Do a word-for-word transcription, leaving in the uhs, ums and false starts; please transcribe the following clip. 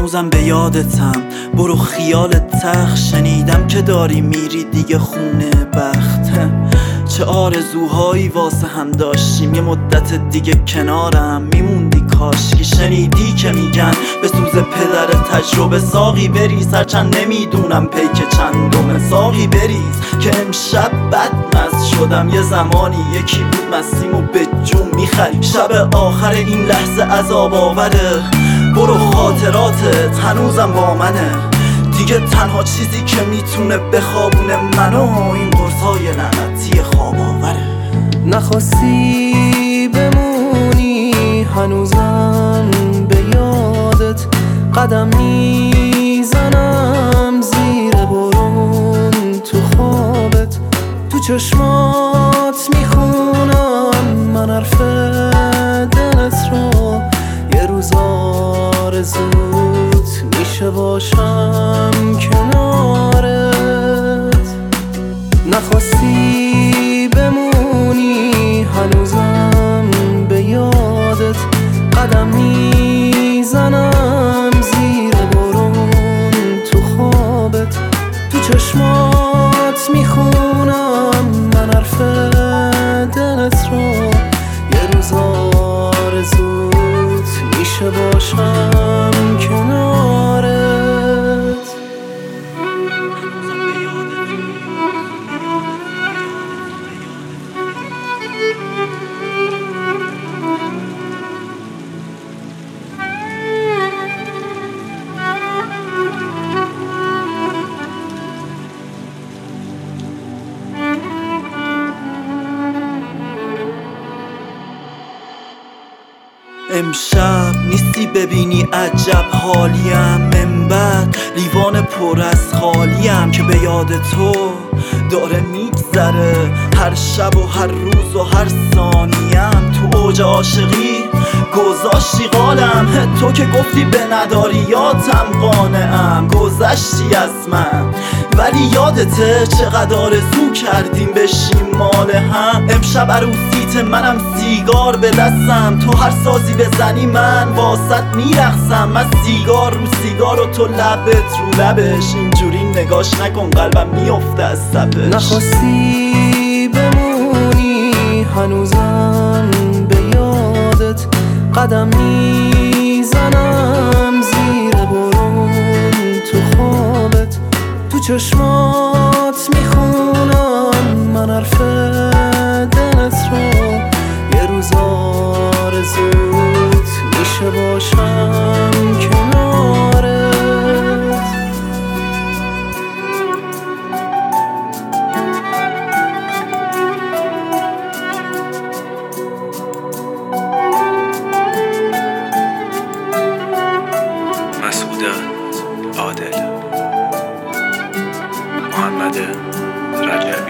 هنوزم به یادتم. برو خیال تخ، شنیدم که داری میری دیگه خونه بخت. چه آرزوهایی واسه هم داشتیم، یه مدت دیگه کنارم میموندی کاشکی. شنیدی که میگن به سوز پدر تجربه ساقی بریز، هرچند نمیدونم پیک چندمه. ساقی بریز که امشب بدمست شدم، یه زمانی یکی بود مستیم و به جون میخری. شب آخر این لحظه عذاب آوره، برو خاطراتت هنوزم با منه. دیگه تنها چیزی که میتونه بخوابونه منو این قرصای لعنتی خواب آوره. نخواستی بمونی هنوزم به یادت قدم میزنم زیر برون تو خوابت. تو چشمات میخونم من حرف دلت رو، یه روز آرزوت میشه باشم کنارت. نخواستی بمونی هنوزم به یادت قدم میزنم زیر برون تو خوابت. تو چشمات میخونم من حرف دلت رو، یه روز آرزوت میشه باشم کنارت. امشب نیستی ببینی عجب حالیم، من بعد لیوان پر از خالیم که به یاد تو داره میگذره هر شب و هر روز و هر ثانیم. تو اوج عاشقی گذاشتی قالم، تو که گفتی به نداریاتم قانعم. گذشتی از من ولی یادته چقدر آرزو کردیم بشیم مال هم. امشب عروسیت منم سیگار به دستم، تو هر سازی بزنی من واسط میرقصم. من سیگار رو سیگار و تو لبت رو لبش، اینجوری نگاش نکن قلبم میفته از صفش. نخواستی بمونی هنوزم به یادت قدم میزنم زیر برون تو خوابت. تو چشمات میخونم من حرف دلت رو، یه روز آرزوت میشه باشم کنارت. مسعود عادل، محمد رجبی.